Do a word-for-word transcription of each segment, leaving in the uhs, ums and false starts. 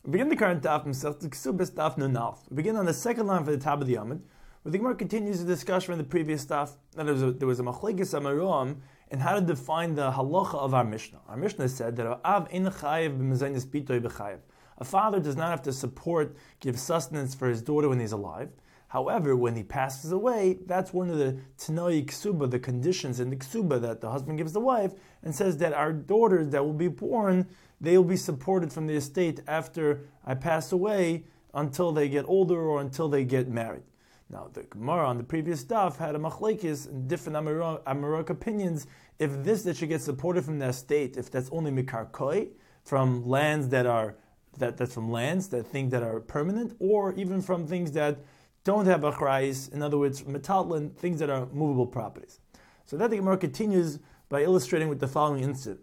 We begin the current daf, Masechta Ksubas daf Nun Alef. We begin on the second line for the top of the Amud, where the Gemara continues the discussion from the previous daf. That there was a, there was a machlekes amarom in how to define the halacha of our Mishnah. Our Mishnah said that Av ein chayev b'mezainis bitoy b'chayev. A father does not have to support, give sustenance for his daughter when he's alive. However, when he passes away, that's one of the Tanoi Ksuba, the conditions in the Ksuba that the husband gives the wife, and says that our daughters that will be born, they will be supported from the estate after I pass away until they get older or until they get married. Now, the Gemara on the previous daf had a machlekes and different Amarok opinions. If this that should get supported from the estate, if that's only mikarkoi, from lands that are that that's from lands that things that are permanent, or even from things that don't have achrayis, in other words, metaltlin, things that are movable properties. So that the Gemara continues by illustrating with the following incident.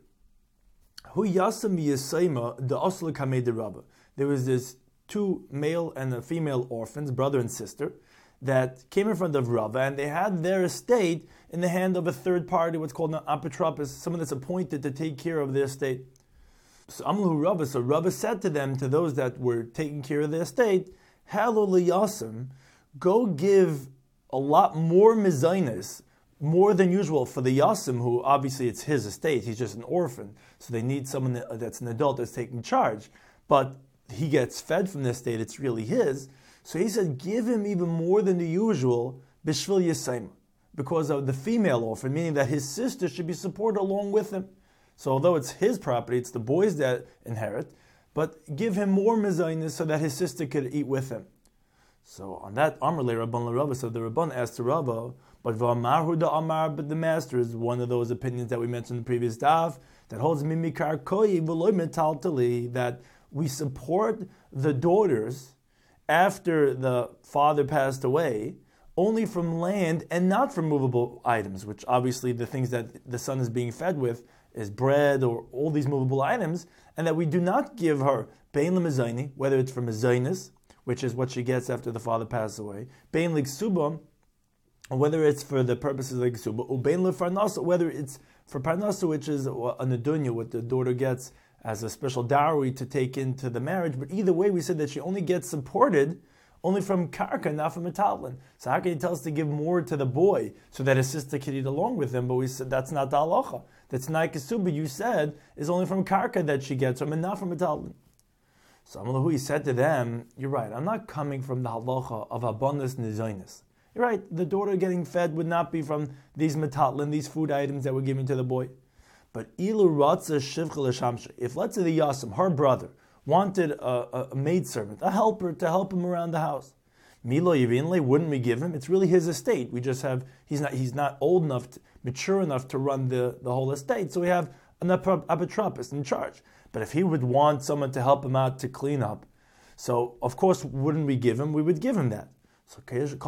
Hu yasam yisayma the asla kamei de rabba. There was this two male and a female orphans, brother and sister, that came in front of Rava, and they had their estate in the hand of a third party, what's called an apotropos, someone that's appointed to take care of their estate. So Amlahu Rava, so Rava said to them, to those that were taking care of their estate, Halo liyasim, go give a lot more mezainis, more than usual for the yasim, who obviously it's his estate, he's just an orphan, so they need someone that's an adult that's taking charge, but he gets fed from the estate, it's really his. So he said, give him even more than the usual, bishvil yisayma, because of the female orphan, meaning that his sister should be supported along with him. So although it's his property, it's the boys that inherit, but give him more mezainis so that his sister could eat with him. So on that, Amar le Rabban le Rava, so the Rabban asked to Rava, but v'amarhu da Amar, but the master is one of those opinions that we mentioned in the previous daf, that holds mimikar koi v'loy metaltali, that we support the daughters after the father passed away, only from land and not from movable items, which obviously the things that the son is being fed with is bread or all these movable items, and that we do not give her bein lemezayni, whether it's for mezainis, which is what she gets after the father passes away, bein liksuba, whether it's for the purposes of liksuba, or bein lefarnasa, whether it's for parnasa, which is a nedunya, what the daughter gets as a special dowry to take into the marriage. But either way, we said that she only gets supported only from karka, not from metaltlin. So how can you tell us to give more to the boy so that his sister can eat along with him? But we said that's not the halacha. That's not kasuba. You said is only from karka that she gets from, and not from metaltlin. So Amalahu, he said to them, you're right, I'm not coming from the halacha of abundance nizonis. You're right, the daughter getting fed would not be from these metaltlin, these food items that we're giving to the boy. But ilu ratza shivcha l'shamsha. If let's say the yasim, her brother, wanted a, a maidservant, a helper to help him around the house, milo yivinle, wouldn't we give him? It's really his estate. We just have he's not he's not old enough, to, mature enough to run the, the whole estate. So we have an apotropos in charge. But if he would want someone to help him out to clean up, so of course wouldn't we give him? We would give him that. So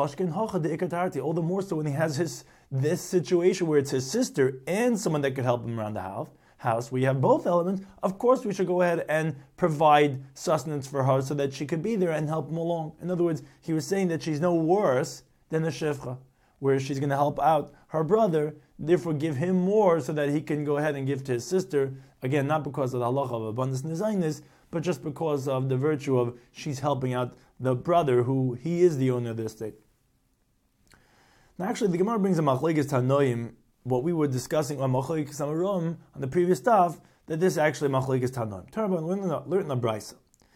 all the more so when he has his this situation where it's his sister and someone that could help him around the house. House, we have both elements. Of course, we should go ahead and provide sustenance for her so that she could be there and help him along. In other words, he was saying that she's no worse than the shivcha, where she's going to help out her brother. Therefore, give him more so that he can go ahead and give to his sister. Again, not because of the halacha of abundance nizainis, but just because of the virtue of she's helping out the brother who he is the owner of the estate. Now, actually, the Gemara brings a machlekes tanoim. What we were discussing on machlekes amarom on the previous stuff, that this is actually machlekes tanoim. Turban, learn in the brisa.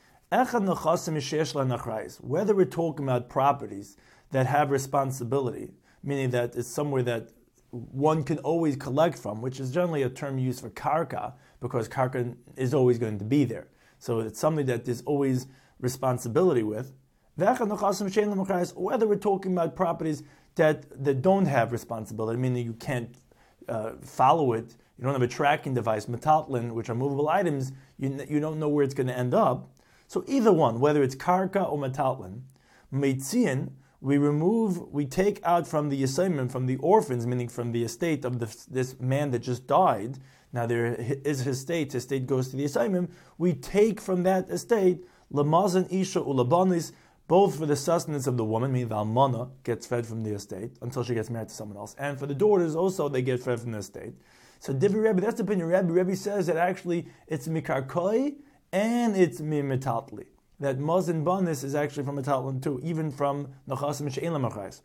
Whether we're talking about properties that have responsibility, meaning that it's somewhere that one can always collect from, which is generally a term used for karka, because karka is always going to be there. So it's something that there's always responsibility with. Whether we're talking about properties that, that don't have responsibility, meaning you can't uh, follow it, you don't have a tracking device, metaltlin, which are movable items, you, you don't know where it's going to end up. So either one, whether it's karka or metaltlin, meitzian, we remove, we take out from the assignment, from the orphans, meaning from the estate of the, this man that just died. Now there is his estate, his estate goes to the assignment. We take from that estate, lamazan isha ulabanis, both for the sustenance of the woman, meaning the almana gets fed from the estate until she gets married to someone else, and for the daughters also they get fed from the estate. So Divi Rebbe, that's the opinion. Rebbe Rebbe says that actually it's mikar koi and it's mimetatli. That maz and banis is actually from metatlan too, even from nachasim she'en lamachrayis.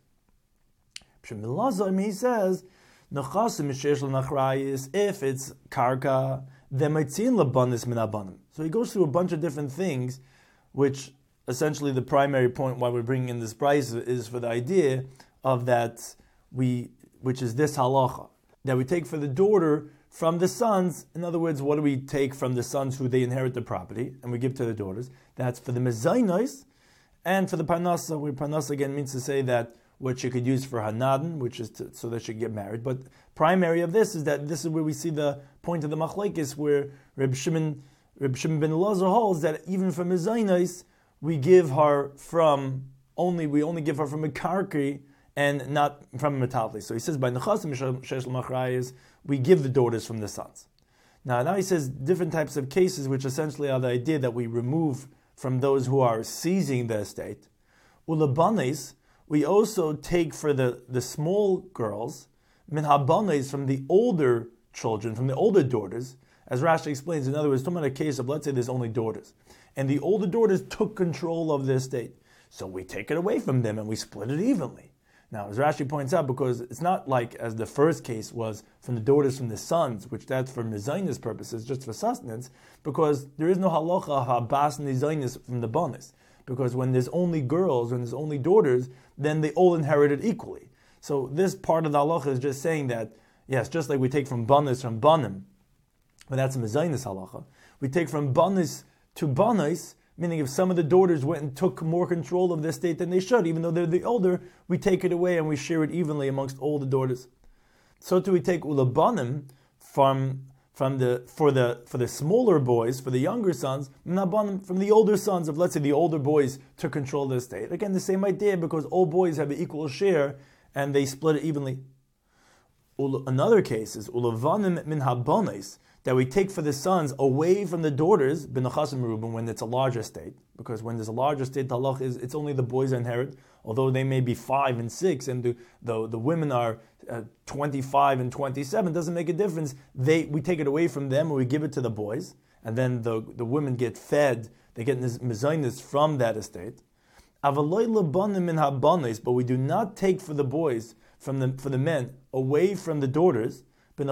B'shem Elazar, he says, nachasim she'esh l'nachrayis, if it's karka, then mitzin labanis min abanim. So he goes through a bunch of different things, which essentially the primary point why we're bringing in this price is for the idea of that we, which is this halacha, that we take for the daughter from the sons. In other words, what do we take from the sons who they inherit the property, and we give to the daughters? That's for the mezainos, and for the parnasa, where parnasa again means to say that what she could use for hanadan, which is to, so that she could get married. But primary of this is that this is where we see the point of the machlekes, where Reb Shimon, Reb Shimon ben Elazar holds that even for mezainos, we give her from only we only give her from a karki and not from a metatli. So he says by nechasim shesh l'machrayis, we give the daughters from the sons. Now, now he says different types of cases, which essentially are the idea that we remove from those who are seizing the estate. Ulabanes, we also take for the, the small girls, min habanes, from the older children, from the older daughters. As Rashi explains, in other words, talking about a case of, let's say there's only daughters, and the older daughters took control of the estate. So we take it away from them and we split it evenly. Now, as Rashi points out, because it's not like as the first case was from the daughters from the sons, which that's for mezainis purposes, just for sustenance, because there is no halacha habas nizainis from the bonus. Because when there's only girls, when there's only daughters, then they all inherit it equally. So this part of the halacha is just saying that, yes, just like we take from bonus from banim, but that's a mezainis halacha, we take from bonus to bonus, meaning if some of the daughters went and took more control of the estate than they should, even though they're the older, we take it away and we share it evenly amongst all the daughters. So too we take ulabanim from from the for the for the smaller boys, for the younger sons, minabanim from the older sons. If let's say the older boys took control of the estate, again the same idea, because all boys have an equal share and they split it evenly. Another case is ulavanim min habanis, that we take for the sons away from the daughters, b'nechasim Reuben, when it's a larger estate. Because when there's a larger estate, the halach is it's only the boys that inherit, although they may be five and six, and the the, the women are uh, twenty-five and twenty-seven, doesn't make a difference. They we take it away from them and we give it to the boys, and then the, the women get fed, they get mezainis from that estate. Avaloi lebanim min habanis, but we do not take for the boys, from the for the men, away from the daughters,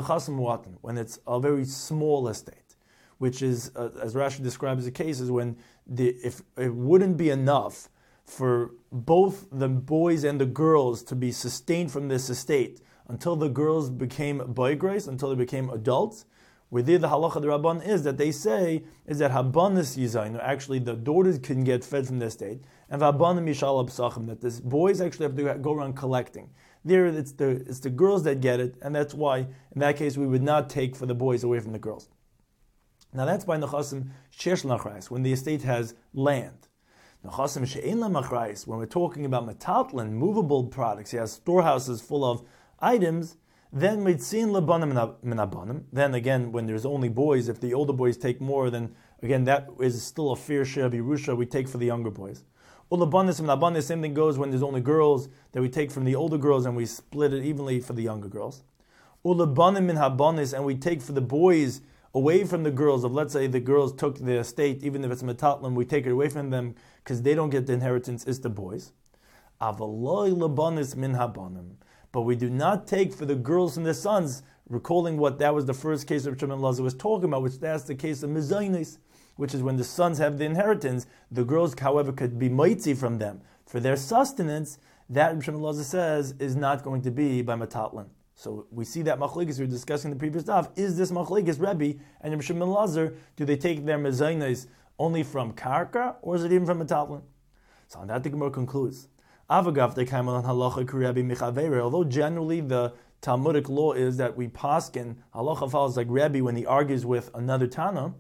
when it's a very small estate, which is, uh, as Rashi describes the case, is when the, if it wouldn't be enough for both the boys and the girls to be sustained from this estate until the girls became boygreis, until they became adults, where there the halacha the Rabban is that they say is that habanis yizayin, actually the daughters can get fed from the estate, and habanim yishal absachim, that the boys actually have to go around collecting. There, it's the it's the girls that get it, and that's why, in that case, we would not take for the boys away from the girls. Now that's by nechasim shesh l'nachrayis, when the estate has land. Nechasim she'en l'nachrayis, when we're talking about metatlan, movable products, he has storehouses full of items, then mitzin lebanim min abanim. Then again, when there's only boys, if the older boys take more, then again, that is still a fair share of Yerusha we take for the younger boys. Ulabanis and Abanis, same thing goes when there's only girls, that we take from the older girls and we split it evenly for the younger girls. Ulabanim and Habanis, and we take for the boys away from the girls. Of let's say the girls took the estate, even if it's metatlan, we take it away from them because they don't get the inheritance. It's the boys. Avaloi labanis min habanim, but we do not take for the girls and the sons. Recalling what that was the first case of Shimon Elazar was talking about, which that's the case of mezainis, which is when the sons have the inheritance. The girls, however, could be moitzi from them for their sustenance. That Shimon Elazar says is not going to be by metatlan. So we see that machlekes we were discussing in the previous daf. Is this machlekes Rebbe and Shimon Elazar? Do they take their mezainis only from karka, or is it even from metatlan? So on that the Gemara concludes. Avagav they came on halacha kurebi michaveira. Although generally the Talmudic law is that we paskin halacha follows like Rebbe when he argues with another Tana.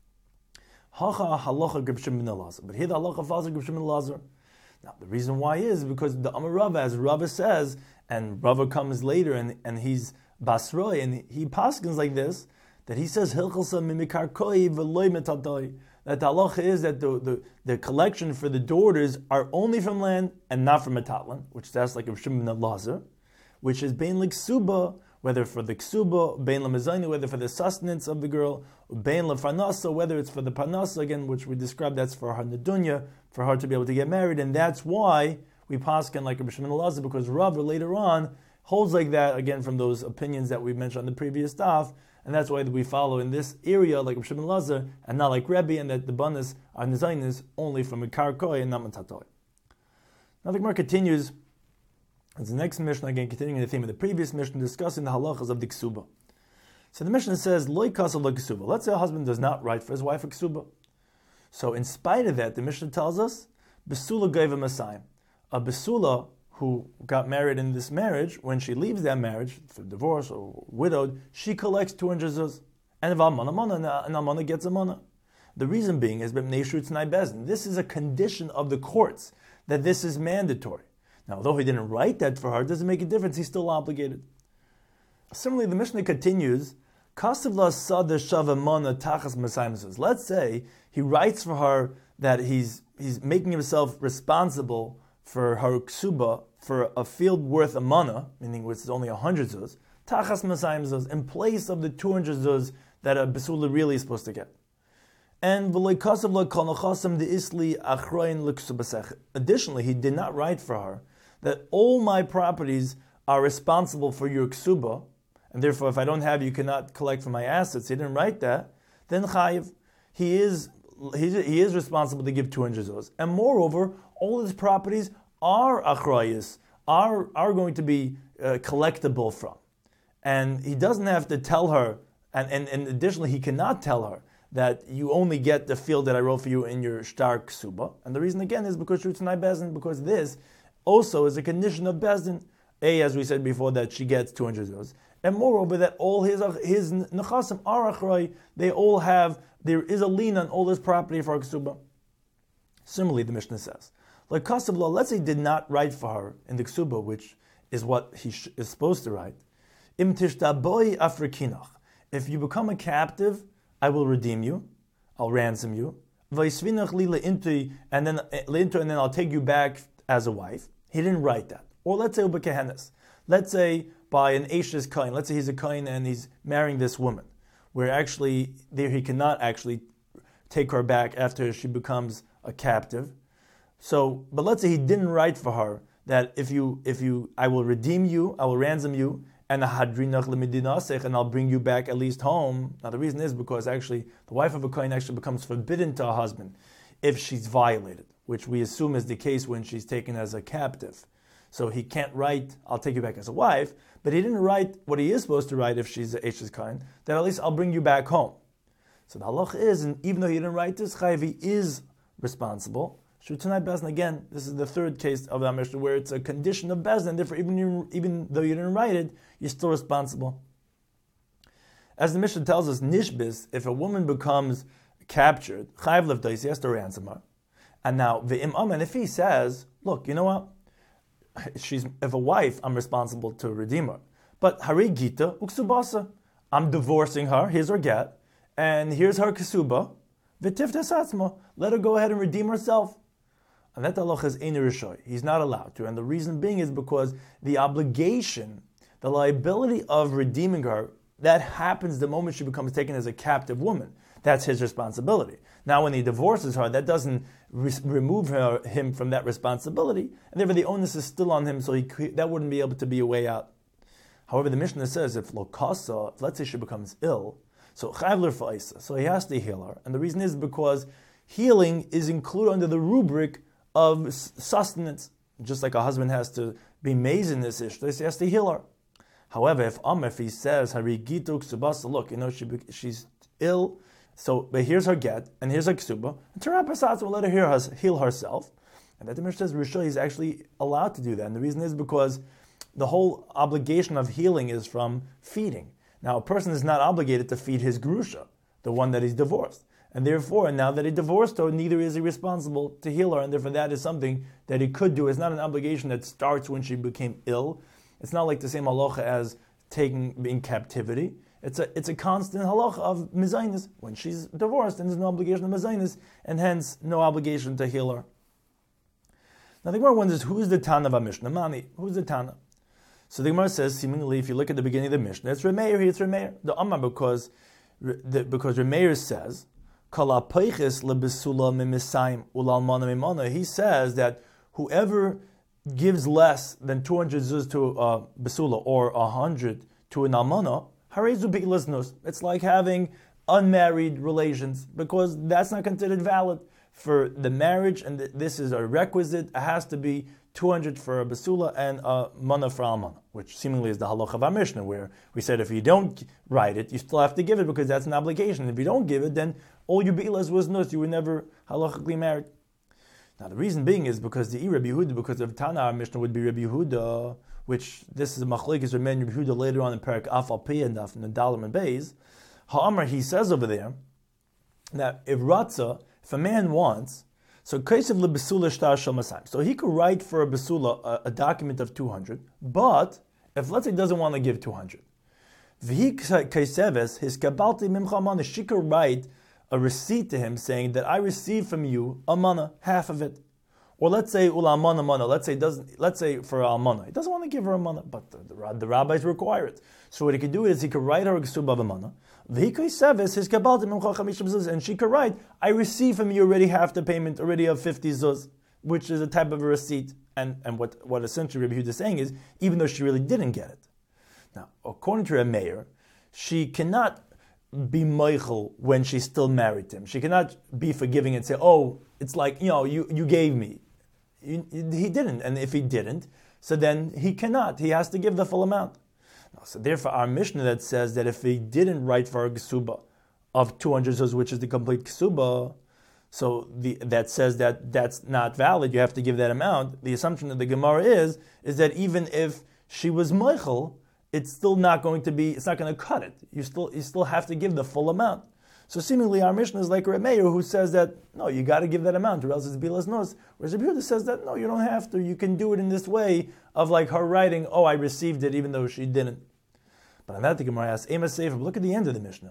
Hacha halacha Reb Shimon ben Elazar. But here the halacha follows like Reb Shimon ben Elazar. Now the reason why is because the Amar Rava, as Rava says, and Rava comes later and, and he's Basroi, and he paskins like this, that he says Hilchalsa mimikar koi v'loy metadoi. That the halacha is that the, the, the collection for the daughters are only from land and not from metatlan, which that's like Reb Shimon ben Elazar, which is bein like suba, whether for the ksuba, bein lemezayni, whether for the sustenance of the girl, bein lefarnasa, whether it's for the parnasa, again, which we described, that's for her nedunya, for her to be able to get married, and that's why we paskin like Rabbi Shimon Elazar, because Rav later on holds like that, again, from those opinions that we mentioned on the previous daf, and that's why we follow in this area like Rabbi Shimon Elazar, and not like Rebbe, and that the banas are nizaynis only from a karkoi and not matatoi. Now the Gemara continues. It's the next Mishnah, again, continuing the theme of the previous Mishnah, discussing the halachas of the ksuba. So the Mishnah says, Loi kasav lo ksuba. Let's say a husband does not write for his wife a ksuba. So in spite of that, the Mishnah tells us, Besula geva masayim. A besula who got married in this marriage, when she leaves that marriage, for divorce or widowed, she collects two hundred zuz. And if almana mana, and almana gets a mana. The reason being is, this is a condition of the courts, that this is mandatory. Now, although he didn't write that for her, it doesn't make a difference. He's still obligated. Similarly, the Mishnah continues, let's say he writes for her that he's he's making himself responsible for her ksuba, for a field worth a mana, meaning which is only one hundred zuz, tachas masayim zuz, in place of the two hundred zuz that a besula really is supposed to get. And additionally, he did not write for her that all my properties are responsible for your ksuba, and therefore if I don't have you, you cannot collect from my assets. He didn't write that. Then chayiv, he is he, he is responsible to give two hundred zuz. And moreover, all his properties are achrayis, are are going to be uh, collectible from. And he doesn't have to tell her, and, and, and additionally, he cannot tell her that you only get the field that I wrote for you in your shtar ksuba. And the reason again is because Shutznai Bezdin, because this also is a condition of Bezdin. A, as we said before, that she gets two hundred zuz. And moreover, that all his his nechasim are achrei, they all have, there is a lien on all his property for ksuba. Similarly, the Mishnah says, like Kasav law, let's say he did not write for her in the ksuba, which is what he sh- is supposed to write. Im tishtaboi afrikinach. If you become a captive, I will redeem you, I'll ransom you. Vaisvinach li le'inti, and then le'inti, and then I'll take you back as a wife. He didn't write that. Or let's say ubekehenes. Let's say by an Eishes Kain. Let's say he's a Kain and he's marrying this woman, where actually there he cannot actually take her back after she becomes a captive. So, but let's say he didn't write for her that if you, if you, I will redeem you, I will ransom you, and a hadrinach lemidinasech, and I'll bring you back at least home. Now the reason is because actually the wife of a Kohen actually becomes forbidden to a husband if she's violated, which we assume is the case when she's taken as a captive. So he can't write, I'll take you back as a wife, but he didn't write what he is supposed to write if she's a Eishes Kohen, that at least I'll bring you back home. So the halach is, and even though he didn't write this, Chayiv, he is responsible. Shutznai Bezdin, again, this is the third case of the Mishnah where it's a condition of Bezdin, therefore even, you, even though you didn't write it, you're still responsible. As the Mishnah tells us, Nishbis, if a woman becomes captured, Chayiv Levdais, he has to ransom her. And now, V'im Amen, if he says, look, you know what? She's, if a wife, I'm responsible to redeem her. But Hari Gita Uksubasa, I'm divorcing her, here's her get, and here's her ksuba, V'tiftes Atzma, let her go ahead and redeem herself. And that halach is ein rishoy. He's not allowed to. And the reason being is because the obligation, the liability of redeeming her, that happens the moment she becomes taken as a captive woman. That's his responsibility. Now when he divorces her, that doesn't re- remove her, him from that responsibility. And therefore the onus is still on him, so he, that wouldn't be able to be a way out. However, the Mishnah says if lokasa, if let's say she becomes ill, so chayv l'rfa'isa, so he has to heal her. And the reason is because healing is included under the rubric of sustenance, just like a husband has to be made in this issue, he has to heal her. However, if Amr, if he says, Harigituk Subasa, look, you know, she she's ill, so but here's her get, and here's her ksuba, and Terapasat will let her heal, her heal herself. And that the Mishnah says, Rishon is actually allowed to do that. And the reason is because the whole obligation of healing is from feeding. Now, a person is not obligated to feed his grusha, the one that he's divorced. And therefore, now that he divorced her, neither is he responsible to heal her, and therefore that is something that he could do. It's not an obligation that starts when she became ill. It's not like the same halacha as taking in captivity. It's a it's a constant halacha of mezainis. When she's divorced, and there's no obligation of mezainis, and hence no obligation to heal her. Now the Gemara wonders, who is the Tana of our Mishnah? Mani, who's the Tana? So the Gemara says, seemingly, if you look at the beginning of the Mishnah, it's Remeir here, it's Remeir. The Amar, because, because Remeir says, he says that whoever gives less than two hundred zuz to a besula or one hundred to an almana, harezu be'ilas nus. It's like having unmarried relations, because that's not considered valid for the marriage, and this is a requisite. It has to be two hundred for a basula and a mana for almana, which seemingly is the halacha of our Mishnah, where we said if you don't write it, you still have to give it because that's an obligation. If you don't give it, then all your be'ilas was nus, you were never halachically married. Now the reason being is because the Rabbi Yehuda, because of Tana, our Mishnah would be Rabbi Yehuda, which this is a machlekes Rabbi Yehuda later on in Perak Af Al Pi and Af Nadalim and Beis. Ha'amar, he says over there that if Ratza, if a man wants, so Kaisav le Besula Shtar Shel Masayim, so he could write for a Besula a, a document of two hundred, but if let's say he doesn't want to give two hundred, V'hi Kaiseves, his Kabalti Mimcha Mana, she could write a receipt to him saying that I received from you a mana, half of it. Or let's say ula mana mana. Let's say doesn't. Let's say for a mana, he doesn't want to give her a mana, but the, the, the rabbis require it. So what he could do is he could write her a ksuba of a mana. V'hikoi seves his kabaltim imcha chamishim zuz, and she could write, I received from you already half the payment, already of fifty zuz, which is a type of a receipt. And and what what essentially Rabbi Yehuda is saying is, even though she really didn't get it. Now, according to a mayor, she cannot be meichel when she's still married to him. She cannot be forgiving and say, oh, it's like, you know, you, you gave me. You, he didn't. And if he didn't, so then he cannot. He has to give the full amount. So therefore, our Mishnah that says that if he didn't write for a ksuba of two hundred zuz, which is the complete ksuba, so the, that says that that's not valid, you have to give that amount. The assumption of the Gemara is, is that even if she was meichel, it's still not going to be, it's not going to cut it. You still you still have to give the full amount. So seemingly our Mishnah is like Reb Meir, who says that, no, you got to give that amount, or else it's bilas nos. Whereas Reb Yehuda says that, no, you don't have to. You can do it in this way of like her writing, oh, I received it, even though she didn't. But on that, the Gemara asks, Ema Sefer, look at the end of the Mishnah.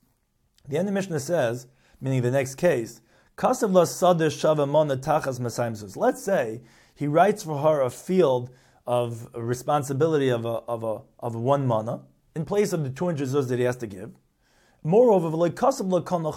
The end of the Mishnah says, meaning the next case, Kasav la sadeh shava mona tachas masayim zuz. Let's say he writes for her a field of responsibility of a of a of a one mana in place of the two hundred zuz that he has to give. Moreover, he doesn't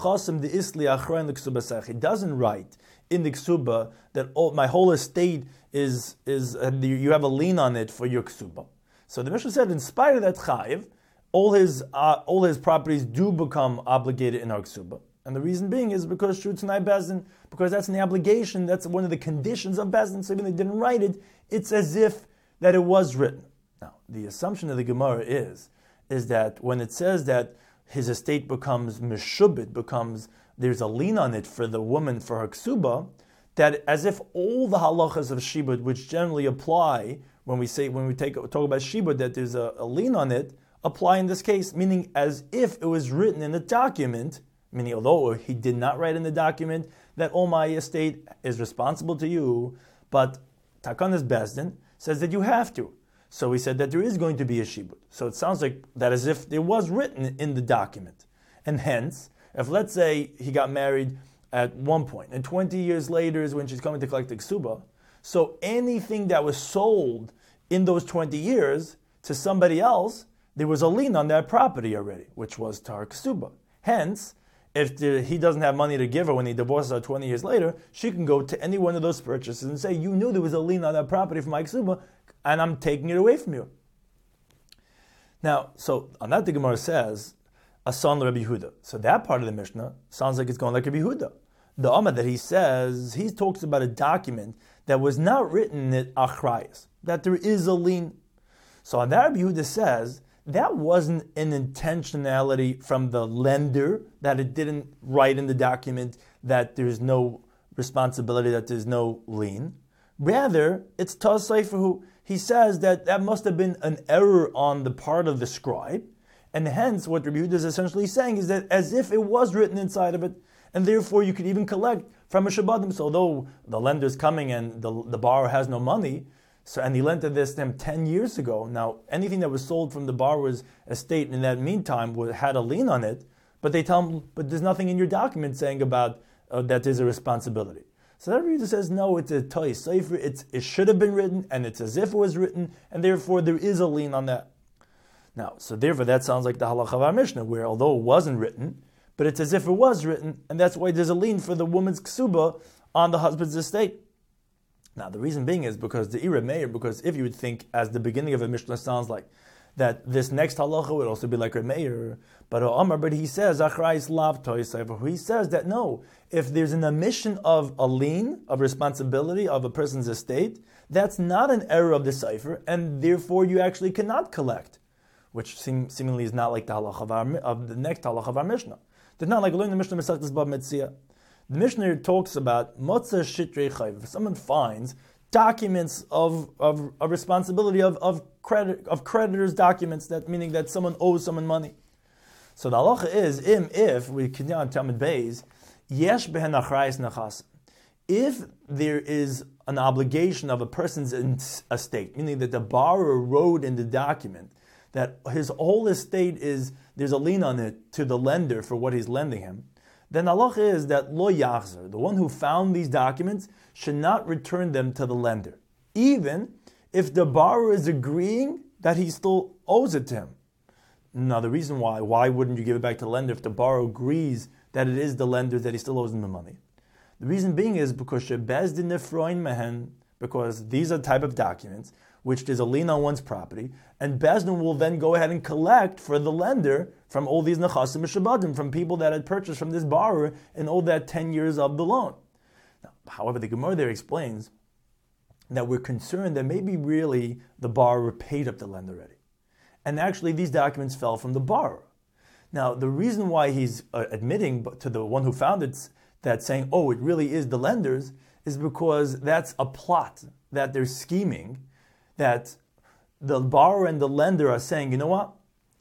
write in the ksuba that oh, my whole estate is is uh, you have a lien on it for your ksuba. So the Mishnah said, in spite of that chayiv, all his uh, all his properties do become obligated in our ksuba. And the reason being is because Shutanai Bezdin, because that's an obligation, that's one of the conditions of Bezdin, so even if they didn't write it, it's as if that it was written. Now, the assumption of the Gemara is, is that when it says that his estate becomes meshubit, becomes, there's a lien on it for the woman for her ksuba, that as if all the halachas of shibud, which generally apply when we say, when we take, talk about shibud, that there's a, a lien on it, apply in this case, meaning as if it was written in the document, meaning although he did not write in the document that all my estate is responsible to you, but Takanas Bezdin says that you have to. So he said that there is going to be a shibud. So it sounds like that as if it was written in the document. And hence, if let's say he got married at one point, and twenty years later is when she's coming to collect the ksuba, so anything that was sold in those twenty years to somebody else, there was a lien on that property already, which was to her ksuba. Hence, if the, he doesn't have money to give her when he divorces her twenty years later, she can go to any one of those purchases and say, you knew there was a lien on that property for my ksuba, and I'm taking it away from you. Now, so on that the Gemara says, Asan Rabbi Yehuda. So that part of the Mishnah sounds like it's going like Rabbi Yehuda. The Amar that he says, he talks about a document that was not written in Achrayas, that there is a lien. So on that Rabbi Yehuda says, that wasn't an intentionality from the lender, that it didn't write in the document that there's no responsibility, that there's no lien. Rather, it's Tasayfahu. He says that that must have been an error on the part of the scribe, and hence what Rabbi Yehuda is essentially saying is that as if it was written inside of it, and therefore you could even collect from a Shabbatim. So although the lender's coming and the, the borrower has no money, so and he lent this to him ten years ago, now anything that was sold from the borrower's estate in that meantime was, had a lien on it, but they tell him, but there's nothing in your document saying about uh, that there's a responsibility. So that reader says, no, it's a toy sefer, it's, it should have been written, and it's as if it was written, and therefore there is a lien on that. Now, so therefore that sounds like the halacha of our Mishnah, where although it wasn't written, but it's as if it was written, and that's why there's a lien for the woman's ksuba on the husband's estate. Now, the reason being is because the Ira Meir, because if you would think, as the beginning of a Mishnah sounds like, that this next halacha would also be like Remeir, but Omar, but he says, Achrayis lav toisefer. He says that no, if there's an omission of a lien, of responsibility of a person's estate, that's not an error of the cipher, and therefore you actually cannot collect, which seem, seemingly is not like the halacha of, our, of the next halacha of our Mishnah. It's not like learning the Mishnah Masechtas Bava Metzia. The Mishnah talks about Motza Shitrei Chayv. If someone finds documents of, of, of responsibility of, of credit of creditors' documents, that meaning that someone owes someone money. So the halacha is, im if we continue on Talmud Beis, yesh behen achrayis nachas. If there is an obligation of a person's estate, meaning that the borrower wrote in the document that his whole estate is, there's a lien on it to the lender for what he's lending him, then halacha is that lo yachzer, the one who found these documents, should not return them to the lender, even if the borrower is agreeing that he still owes it to him. Now, the reason why, why wouldn't you give it back to the lender if the borrower agrees that it is the lender that he still owes him the money? The reason being is because shebezdin nefroin mehen, because these are type of documents which there's a lien on one's property, and Bezdin will then go ahead and collect for the lender from all these nechasim mishabadim, from people that had purchased from this borrower in all that ten years of the loan. Now, however, the Gemara there explains that we're concerned that maybe really the borrower paid up the lender already. And actually these documents fell from the borrower. Now, the reason why he's uh, admitting to the one who found it that saying, oh, it really is the lender's, is because that's a plot, that they're scheming, that the borrower and the lender are saying, you know what,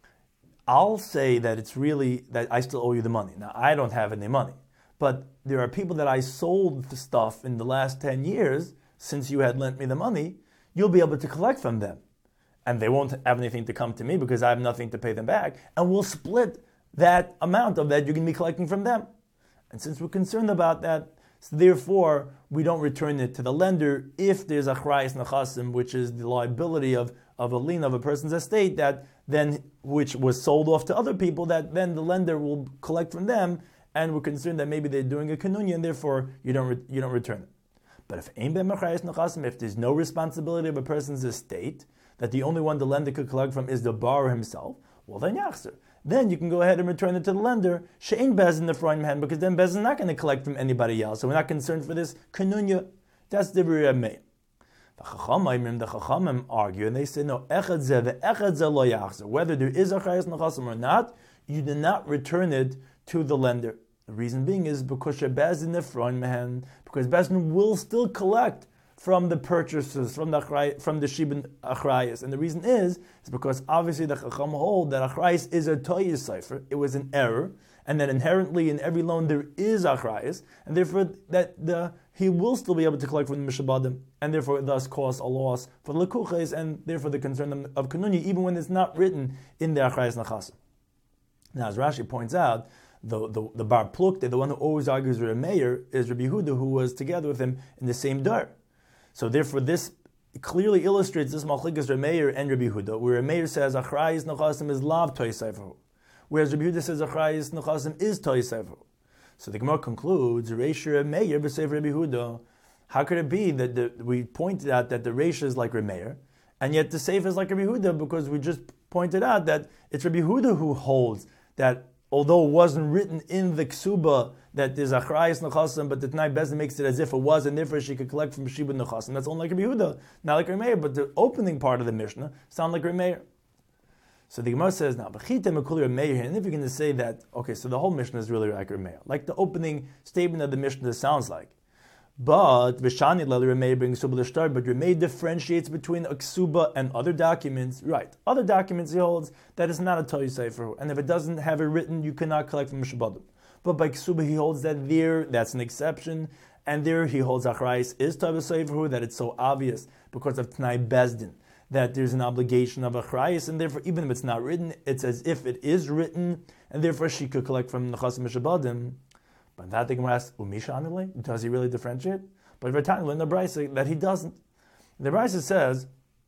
I'll say that it's really, that I still owe you the money. Now, I don't have any money, but there are people that I sold the stuff in the last ten years, since you had lent me the money, you'll be able to collect from them. And they won't have anything to come to me because I have nothing to pay them back. And we'll split that amount of that you're going to be collecting from them. And since we're concerned about that, so therefore, we don't return it to the lender if there's a achrayis nechasim, which is the liability of, of a lien of a person's estate, that then, which was sold off to other people, that then the lender will collect from them, and we're concerned that maybe they're doing a kanunya, and therefore you don't re, you don't return it. But if ein ben achrayis nechasim, if there's no responsibility of a person's estate, that the only one the lender could collect from is the borrower himself, well then yachzer. Then you can go ahead and return it to the lender, she'ein bezin nefroin mehen, because then bezin is not going to collect from anybody else. So we're not concerned for this kanunya. That's the Rebbe Meir. The Chachamim, the Chachamim argue, and they say, no, echad zeh, the echad zeh lo yachzer. Whether there is a chayas nechasim or not, you do not return it to the lender. The reason being is because she'bezin nefroin mehen, because bezin will still collect from the purchasers, from the achrayis, from the shibin achrayis. And the reason is, is because obviously the Chacham hold that achrayis is a toyis cipher, it was an error, and that inherently in every loan there is achrayis, and therefore that the he will still be able to collect from the mishabadim, and therefore it thus cause a loss for the lekuches, and therefore the concern of kanunya, even when it's not written in the achrayis nachasim. Now, as Rashi points out, the the, the bar plukte, the one who always argues with a mayor, is Rabbi Yehuda, who was together with him in the same dar. So therefore, this clearly illustrates this malchikas Remeir and Rabbi Yehuda, where Remeir says achrayis nechasim is lav toisefer, whereas Rabbi Yehuda says achrayis nechasim is toisefer. So the Gemara concludes Reisha Remeir b'seif Rabbi Yehuda. How could it be that the, we pointed out that the Reisha is like Remeir, and yet the seif is like Rabbi Yehuda, because we just pointed out that it's Rabbi Yehuda who holds that although it wasn't written in the ksuba that there's achrayis nechasim, but the Tanai Bezdin makes it as if it was, and therefore she could collect from shibud nechasim. That's only like Rabbi Yehuda, not like Remeir. But the opening part of the Mishnah sound like Remeir. So the Gemara says now, b'chite mekuli Remeir, and if you're going to say that, okay, so the whole Mishnah is really like Remeir, like the opening statement of the Mishnah sounds like. But Vishani Lel Remeir brings ksuba l'shtar, but Remeir differentiates between a ksuba and other documents. Right, other documents he holds that it's not a toy sefer, and if it doesn't have it written, you cannot collect from mishabadim. But by ksuba he holds that there, that's an exception, and there he holds achrayis is toy sefer, that it's so obvious because of Tanai Bezdin that there's an obligation of achrayis, and therefore even if it's not written, it's as if it is written, and therefore she could collect from nechasim mishabadim. But that the Gemara asks, Umisha Amile? Does he really differentiate? But Vertani in the Brisa that he doesn't. The Brisa says,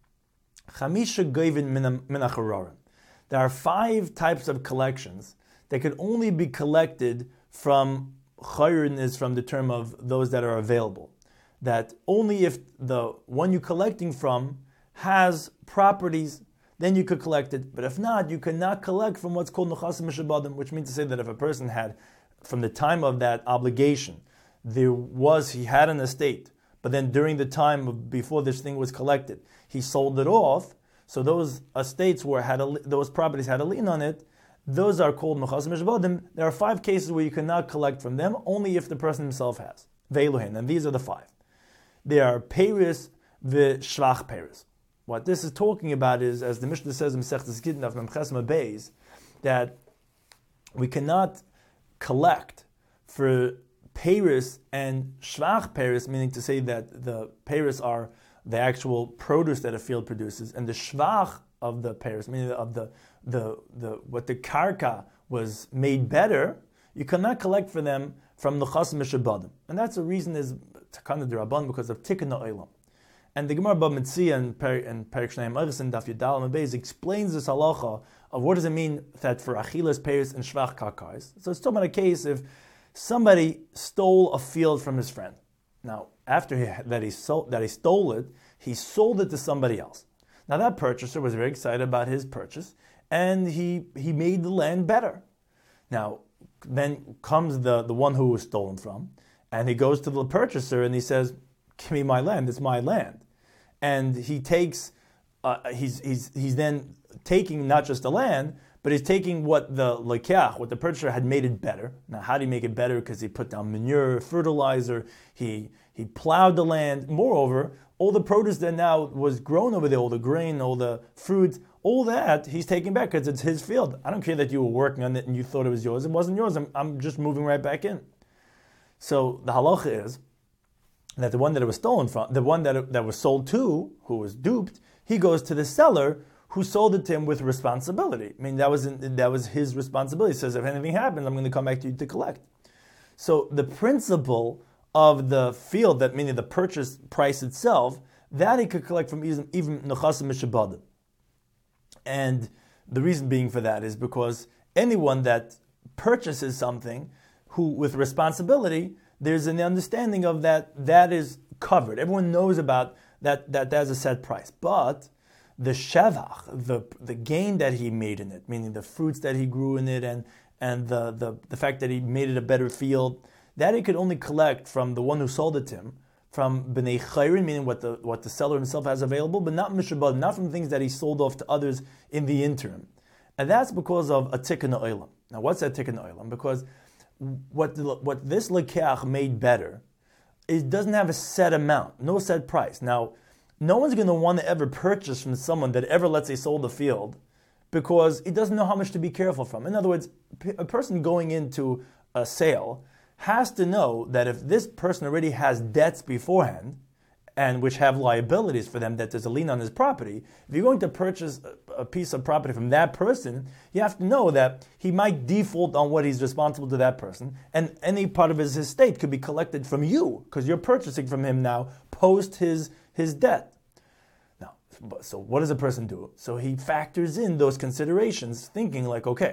Chamisha Goivin Minacharorim. There are five types of collections that can only be collected from chayrin is from the term of those that are available. That only if the one you're collecting from has properties, then you could collect it. But if not, you cannot collect from what's called Nechasim Mishabadim, which means to say that if a person had, from the time of that obligation, there was, he had an estate, but then during the time of, before this thing was collected, he sold it off, so those estates were had a, those properties had a lien on it, those are called Nechasim Mishabadim. There are five cases where you cannot collect from them, only if the person himself has. Ve'eluhin, and these are the five. They are Peris v'Shvach Peris. What this is talking about is, as the Mishnah says in Masechtas Gittin of Memches Beis, that we cannot collect for Peris and Shvach Peris, meaning to say that the Peris are the actual produce that a field produces, and the Shvach of the Peris, meaning of the the the what the karka was made better, you cannot collect for them from the Chas Mishabadim, and that's the reason is Takana D'Rabban because of Tikkun Ha'olam. And the Gemara Bava Metzia and Perik Shnei Machas and Daf Yudal Mabez explains this halacha of what does it mean that for Achilas Peris and Shvach Karkais. So it's talking about a case if somebody stole a field from his friend. Now, after he, that he sold, that he stole it, he sold it to somebody else. Now that purchaser was very excited about his purchase, and he he made the land better. Now, then comes the, the one who was stolen from, and he goes to the purchaser and he says, "Give me my land. It's my land." And he takes, uh, he's he's he's then taking not just the land, but he's taking what the lekeach, what the purchaser had made it better. Now, how do you make it better? Because he put down manure, fertilizer, he he plowed the land. Moreover, all the produce that now was grown over there, all the grain, all the fruit, all that, he's taking back because it's his field. I don't care that you were working on it and you thought it was yours. It wasn't yours. I'm, I'm just moving right back in. So the halacha is that the one that it was stolen from, the one that it, that was sold to, who was duped, he goes to the seller who sold it to him with responsibility. I mean, that was in, that was his responsibility. He says, if anything happens, I'm going to come back to you to collect. So the principle of the field, that meaning the purchase price itself, that he could collect from even, even Nechasim Mishabadim. And the reason being for that is because anyone that purchases something who with responsibility, there's an understanding of that that is covered. Everyone knows about that that there's a set price. But the shevach, the the gain that he made in it, meaning the fruits that he grew in it and and the, the, the fact that he made it a better field, that he could only collect from the one who sold it to him, from B'nei Chayrin, meaning what the what the seller himself has available, but not Mishabad, not from things that he sold off to others in the interim. And that's because of a Tikkun Ha'olam. Now what's that Tikkun Ha'olam? Because what the, what this lekeach made better, it doesn't have a set amount, no set price. Now, no one's going to want to ever purchase from someone that ever, let's say, sold a field, because he doesn't know how much to be careful from. In other words, a person going into a sale has to know that if this person already has debts beforehand, and which have liabilities for them, that there's a lien on his property, if you're going to purchase a piece of property from that person, you have to know that he might default on what he's responsible to that person, and any part of his estate could be collected from you, because you're purchasing from him now post his, his debt. Now, so what does a person do? So he factors in those considerations, thinking like, okay,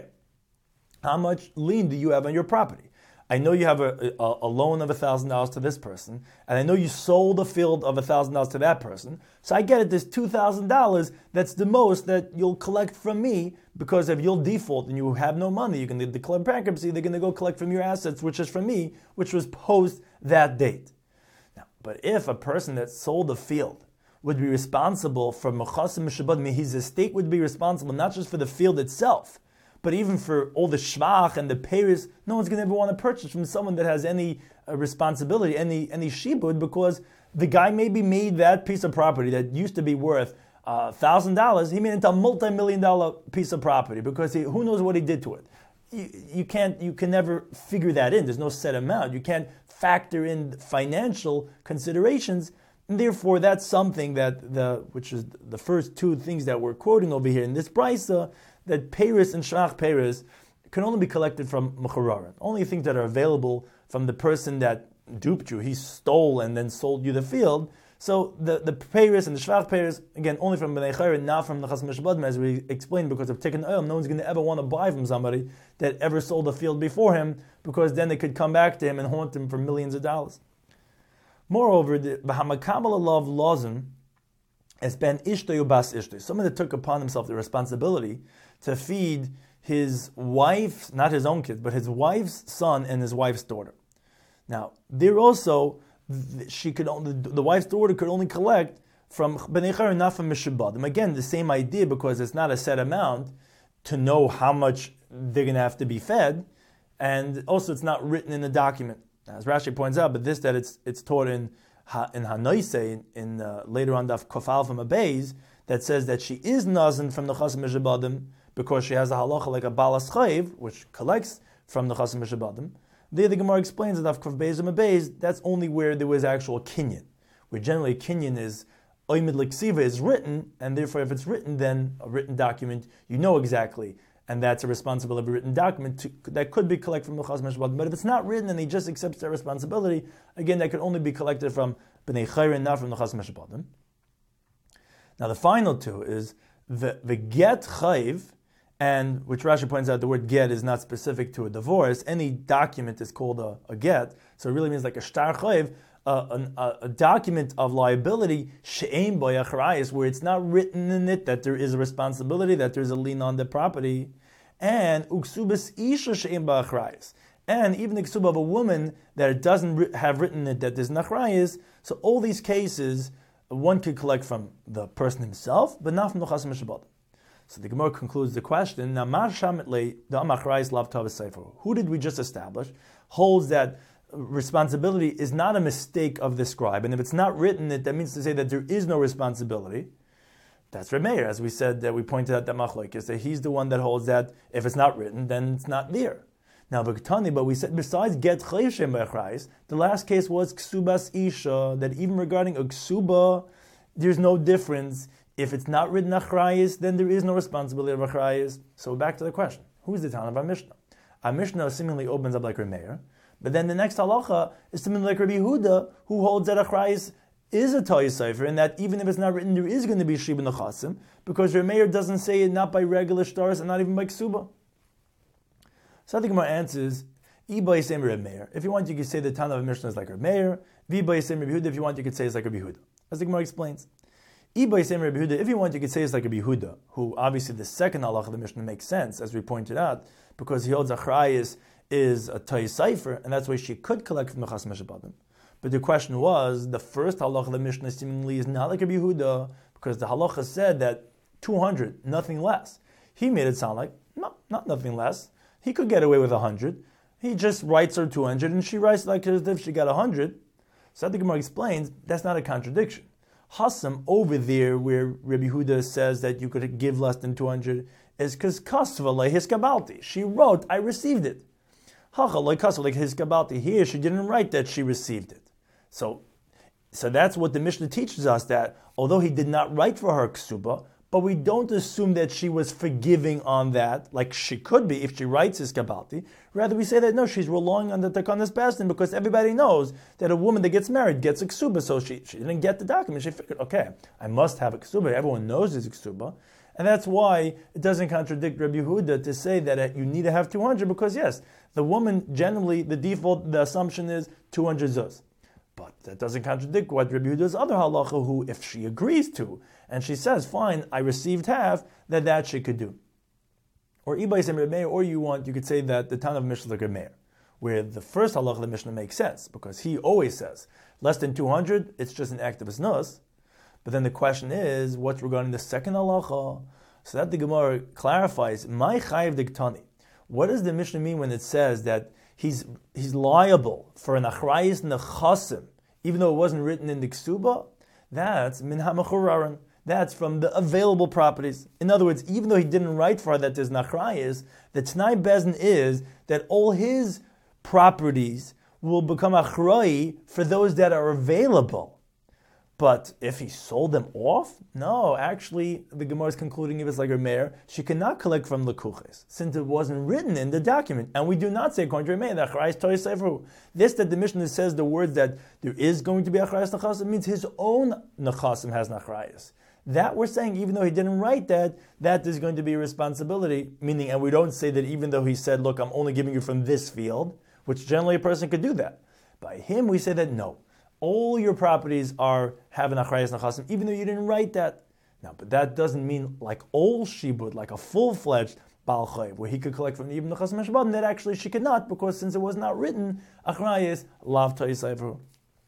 how much lien do you have on your property? I know you have a, a, a loan of one thousand dollars to this person, and I know you sold a field of one thousand dollars to that person, so I get it, this two thousand dollars, that's the most that you'll collect from me, because if you'll default and you have no money, you're going to declare bankruptcy, they're going to go collect from your assets, which is from me, which was post that date. Now, but if a person that sold a field would be responsible for Mechasim Mishabad, his estate would be responsible not just for the field itself, but even for all the shvach and the peris, no one's going to ever want to purchase from someone that has any uh, responsibility, any any shibud, because the guy maybe made that piece of property that used to be worth one thousand dollars, he made it into a multi-million dollar piece of property, because he, who knows what he did to it. You, you can't, you can never figure that in. There's no set amount. You can't factor in financial considerations, and therefore that's something that, the which is the first two things that we're quoting over here in this brisa, that Peris and Shvach Peris can only be collected from Mechurarim. Only things that are available from the person that duped you. He stole and then sold you the field. So the, the payers and the shvach payers, again, only from Bnei Chayrin, not from the Chasam Mishabadim, as we explained, because of Tikkun Olam, no one's going to ever want to buy from somebody that ever sold a field before him, because then they could come back to him and haunt him for millions of dollars. Moreover, the B'hamakabal Alav Lozim has been Ishtoy Ubas Ishtoy, someone that took upon himself the responsibility to feed his wife, not his own kids, but his wife's son and his wife's daughter. Now, they're also she could only, the wife's daughter could only collect from Bnei Chayrin, not from Mishabadim. Again, the same idea, because it's not a set amount to know how much they're going to have to be fed, and also it's not written in the document. As Rashi points out, but this that it's it's taught in in Hanoise in, in uh, later on Daf Kofal from Abayz, that says that she is nazin from the Chasam Mishabadim because she has a halacha like a balas chayv, which collects from the Chasam Mishabadim. There the Gemara explains that Kaf Beis and Beis, that's only where there was actual kinyan, where generally kinyan is oimid liksiva is written, and therefore if it's written, then a written document, you know exactly, and that's a responsibility of a written document to, that could be collected from the Chasam Mishabadim. But if it's not written and he just accepts that responsibility, again, that could only be collected from Bnei Chayrin, not from the Chasam Mishabadim. Now the final two is the, the get chayv, and which Rashi points out the word get is not specific to a divorce. Any document is called a, a get, so it really means like a shtar chayv, uh, a, a document of liability, she'ein bo yachrayis, where it's not written in it that there is a responsibility, that there is a lien on the property, and uksubas isha she'ein bo yachrayis, and even the ksuba of a woman that it doesn't have written in it that there's nachrayis. So all these cases, one could collect from the person himself, but not from the Chasam Mishabadim. So the Gemara concludes the question. Now, Mar Shametle the Amachrayis Lav Tov Sefer. Who did we just establish holds that responsibility is not a mistake of the scribe, and if it's not written, it that means to say that there is no responsibility. That's Reb Meir, as we said that we pointed out that Machlokes, that he's the one that holds that if it's not written, then it's not there. Now, V'Ktani, but we said besides get chayv shem b'achrayis, the last case was ksubas isha, that even regarding a ksuba, there's no difference. If it's not written achrayis, then there is no responsibility of achrayis. So back to the question: who is the Tana of our Mishnah? Our Mishnah seemingly opens up like Reb Meir, but then the next halacha is seemingly like Rabbi Yehuda, who holds that achrayis is a toy cipher, and that even if it's not written, there is going to be shib nechasim, because Reb Meir doesn't say it not by regular stars and not even by ksuba. So the Gemara answers, Iba Yisem Reb Meir. If you want, you could say the Tana of Mishnah is like Reb Meir. Viba Yisem Reb Yehuda. If you want, you could say it's like Reb Yehuda. As the Gemara explains, Iba Yisem Reb Yehuda. If you want, you could say it's like Reb Yehuda, who obviously the second halach of the Mishnah makes sense, as we pointed out, because he holds achrayis is a toy cipher, and that's why she could collect from the Chasam Mishabadim. But the question was, the first halach of the Mishnah seemingly is not like Reb Yehuda, because the halacha said that two hundred, nothing less. He made it sound like, no, not nothing less. He could get away with one hundred. He just writes her two hundred, and she writes like as if she got one hundred. So the Gemara explains, that's not a contradiction. Hassam over there, where Rabbi Yehuda says that you could give less than two hundred, is because kasva like his kabalti. She wrote, I received it. Hacha like kasva like his kabalti. Here, she didn't write that she received it. So, so that's what the Mishnah teaches us, that although he did not write for her ksuba, but we don't assume that she was forgiving on that, like she could be if she writes his kabalti. Rather, we say that no, she's relying on the takanas bastin, because everybody knows that a woman that gets married gets a ksuba, so she, she didn't get the document. She figured, okay, I must have a ksuba. Everyone knows there's a ksuba. And that's why it doesn't contradict Rabbi Yehuda to say that you need to have two hundred, because yes, the woman generally, the default, the assumption is two hundred zuz. But that doesn't contradict what Rabbi Yehuda's other halacha, who if she agrees to, and she says, fine, I received half, that that she could do. Or Ibay Sem Reb Meir, or you want, you could say that the Tana of Mishnah is like Reb Meir, where the first halacha of the Mishnah makes sense, because he always says, less than two hundred, it's just an act of asnus. But then the question is, what's regarding the second halacha? So that the Gemara clarifies, my chayiv diktani. What does the Mishnah mean when it says that he's he's liable for an achrayis nechasim, even though it wasn't written in the ksuba? That's min hamachuraran. That's from the available properties. In other words, even though he didn't write for her that there's nachrayis, the T'nai Bezin is that all his properties will become achrayis for those that are available. But if he sold them off, no, actually, the Gemara is concluding if it's like a mayor, she cannot collect from Lekuches, since it wasn't written in the document. And we do not say, according to Rameir, that Achrayas Torah Sefer. This, that the Mishnah says the words that there is going to be Achrayas Nechasim, means his own Nechasim has Achrayas. That we're saying, even though he didn't write that, that is going to be a responsibility, meaning, and we don't say that even though he said, look, I'm only giving you from this field, which generally a person could do that. By him, we say that no. All your properties are having achrayas nechasim, even though you didn't write that. Now, but that doesn't mean like all shibud, like a full-fledged Baal Chayv, where he could collect from the Ibn Nechasim Hashbadim, that actually she could not, because since it was not written, achrayas lav toisayvru.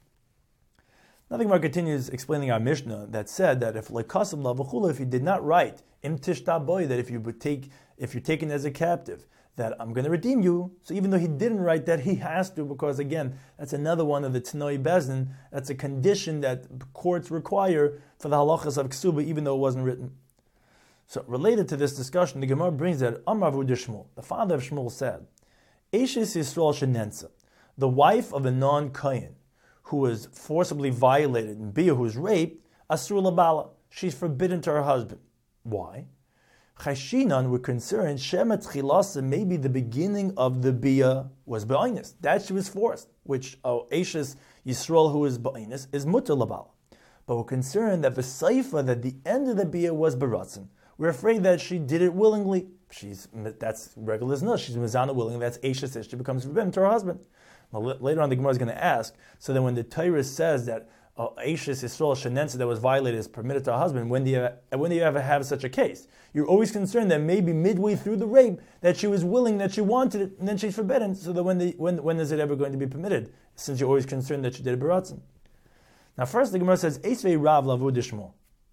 Now the Gemara continues explaining our Mishnah that said that if lekasim lavachula, if he did not write im tishta boy, that if you would take, if you're taken as a captive, that I'm going to redeem you. So even though he didn't write that, he has to, because again, that's another one of the Tanoi Bezdin. That's a condition that courts require for the halachas of ksuba, even though it wasn't written. So related to this discussion, the Gemara brings that Amar Rav Shmuel, the father of Shmuel, said, Eishes Yisrael Shenensa, the wife of a non-Kohen, who was forcibly violated, and Bia, who was raped, Asur Labala, she's forbidden to her husband. Why? Chashinan, we're concerned, Shemet Chilasa, maybe the beginning of the Bia was Ba'inus. That she was forced, which oh, Eishes Yisrael, who is Ba'inus, is Mutter Labala. But we're concerned that the Seifa, that the end of the Bia was Baratzin. We're afraid that she did it willingly. She's That's regular as no, she's Mizana willing, that's Eishes, she becomes forbidden to her husband. Now, later on, the Gemara is going to ask, so then when the Torah says that Eishes Yisrael Shenensa that was violated is permitted to a husband, when do you when do you ever have such a case? You're always concerned that maybe midway through the rape that she was willing, that she wanted it, and then she's forbidden. So that when the, when when is it ever going to be permitted? Since you're always concerned that she did a baratzin. Now, first the Gemara says Eisvei Rav Lavud Shmuel.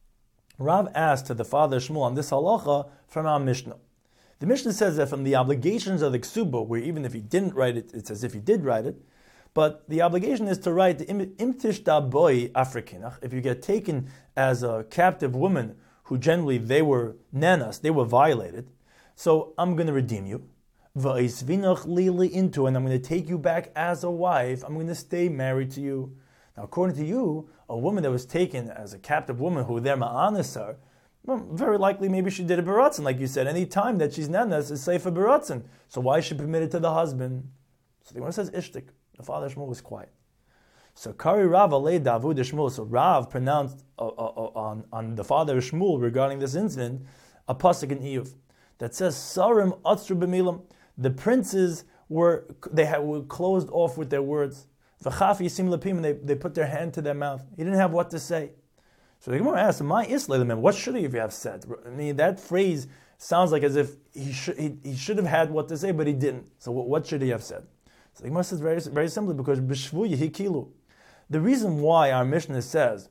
Rav asked to the father Shmuel on this halacha from our Mishnah. The Mishnah says that from the obligations of the ksuba, where even if he didn't write it, it's as if he did write it. But the obligation is to write the imtish da boy afrikinach. If you get taken as a captive woman, who generally they were nanas, they were violated. So I'm going to redeem you. Va'isvinach lili into, and I'm going to take you back as a wife. I'm going to stay married to you. Now, according to you, a woman that was taken as a captive woman, who they're ma'anisar, well, very likely maybe she did a baratzin, like you said. Any time that she's nanas is safe for baratzin. So why is she permitted to the husband? So the one says ishtik. The father Shmuel was quiet. So Kari Rav alei Davud Shmuel. So Rav pronounced uh, uh, uh, on, on the father Shmuel regarding this incident a pasuk in Iyuv that says Sarim Atzru b'milam. The princes were they had, were closed off with their words. V'chaf yisim lepim, and they they put their hand to their mouth. He didn't have what to say. So the Gemara asked, "My isleilim, what should he have said?" I mean, that phrase sounds like as if he should he, he should have had what to say, but he didn't. So what, what should he have said? So the Gemara says very, very simply, because b'shvu yihikilu. The reason why our Mishnah says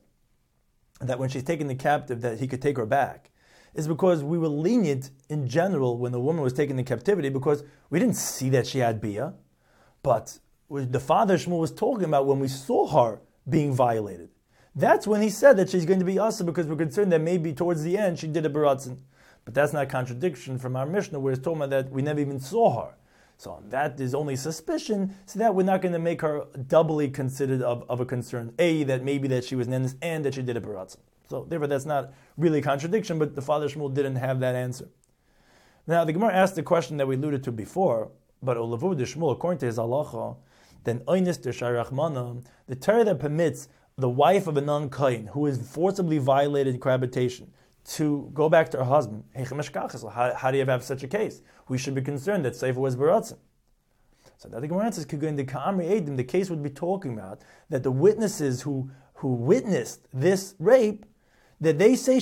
that when she's taken the captive that he could take her back is because we were lenient in general when the woman was taken into captivity, because we didn't see that she had bia, but the father Shmuel was talking about when we saw her being violated. That's when he said that she's going to be asa, because we're concerned that maybe towards the end she did a baratzin. But that's not a contradiction from our Mishnah, where it's talking about that we never even saw her. So that is only suspicion, so that we're not going to make her doubly considered of, of a concern. A, that maybe that she was nenes, and that she did a baratzin. So therefore that's not really a contradiction, but the father Shmuel didn't have that answer. Now the Gemara asked the question that we alluded to before, but Olavu de Shmuel, according to his halacha, then Oynis de Sharachmana, the Torah that permits the wife of a non-Kohen who is forcibly violated in cohabitation to go back to her husband. How, how do you have such a case? We should be concerned that Sefer was baratzin. So that the Gemara says, the case would be talking about that the witnesses who, who witnessed this rape, that they say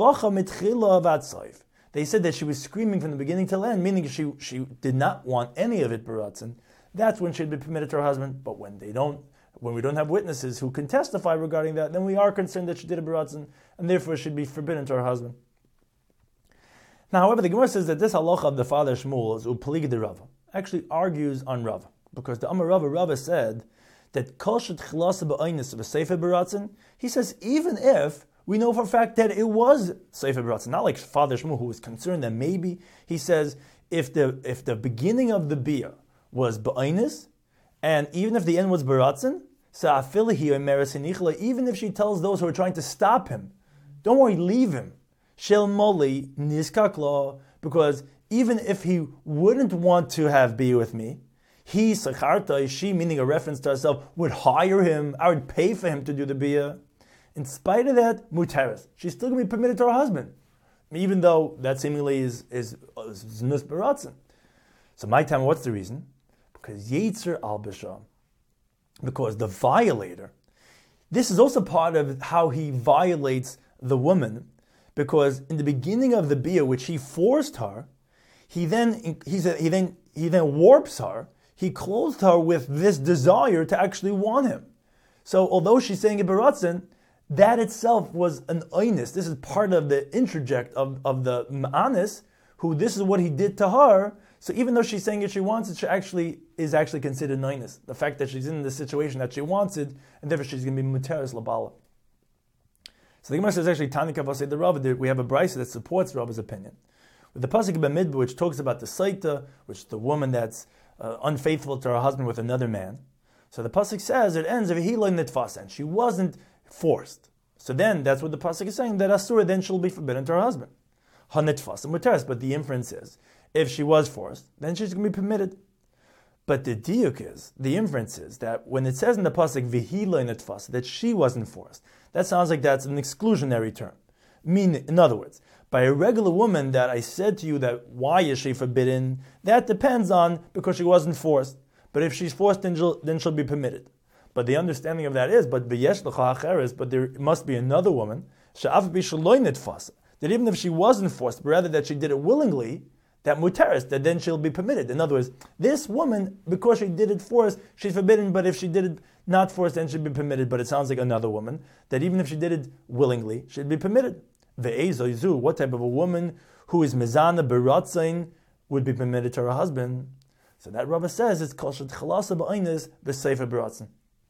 they said that she was screaming from the beginning till end, meaning she she did not want any of it baratzin. That's when she'd be permitted to her husband. But when they don't, when we don't have witnesses who can testify regarding that, then we are concerned that she did a baratzin, and therefore should be forbidden to her husband. Now, however, the Gemara says that this halacha of the father Shmuel is uplig de Rava, actually argues on Rava, because the Amar Rava Rava said that kol shetchilasa ba'aynis of a sefer baratzin. He says even if we know for a fact that it was sefer baratzin, not like father Shmuel who was concerned that maybe, he says if the if the beginning of the bia was ba'aynis, and even if the end was baratzin, even if she tells those who are trying to stop him, don't worry, leave him. Shel moli niskaklo, because even if he wouldn't want to have be with me, he sacharta, she, meaning a reference to herself, would hire him. I would pay for him to do the bia. In spite of that, muteris, she's still going to be permitted to her husband, even though that seemingly is is znus baratzin. So my time, what's the reason? Because yetzer al b'sham, because the violator. This is also part of how he violates the woman, because in the beginning of the bia, which he forced her, he then he said he then he then warps her. He clothed her with this desire to actually want him. So although she's saying it baratzin, that itself was an oinus. This is part of the interject of, of the ma'anis, who this is what he did to her. So even though she's saying it she wants it, she actually is actually considered an oinus. The fact that she's in the situation that she wants it, and therefore she's going to be muteris labala. So the Gemara says actually, Tani Kavasei the Rav, we have a brisa that supports Rav's opinion. With the pasuk of Bamidbar, which talks about the saita, which is the woman that's uh, unfaithful to her husband with another man. So the pasuk says it ends of Hila Nitfasa, and she wasn't forced. So then that's what the pasuk is saying, that Asura then she'll be forbidden to her husband. Hanitfasa muteris, but the inference is, if she was forced, then she's going to be permitted. But the diuk is, the inference is that when it says in the pasuk Vihila Nitfasa that she wasn't forced, that sounds like that's an exclusionary term. Mean, in other words, by a regular woman that I said to you that why is she forbidden, that depends on because she wasn't forced. But if she's forced, then she'll, then she'll be permitted. But the understanding of that is, but v'yesh l'cha acheres, but there must be another woman, she'af b'shaloi nitfasa, that even if she wasn't forced, but rather that she did it willingly, that muteris, that then she'll be permitted. In other words, this woman, because she did it forced, she's forbidden, but if she did it not forced, then she'd be permitted. But it sounds like another woman, that even if she did it willingly, she'd be permitted. Ve'ezoizu, what type of a woman who is mezana beratzain would be permitted to her husband? So that Rava says it's kol shetchalasa ba'aynis b'seifa beratzin.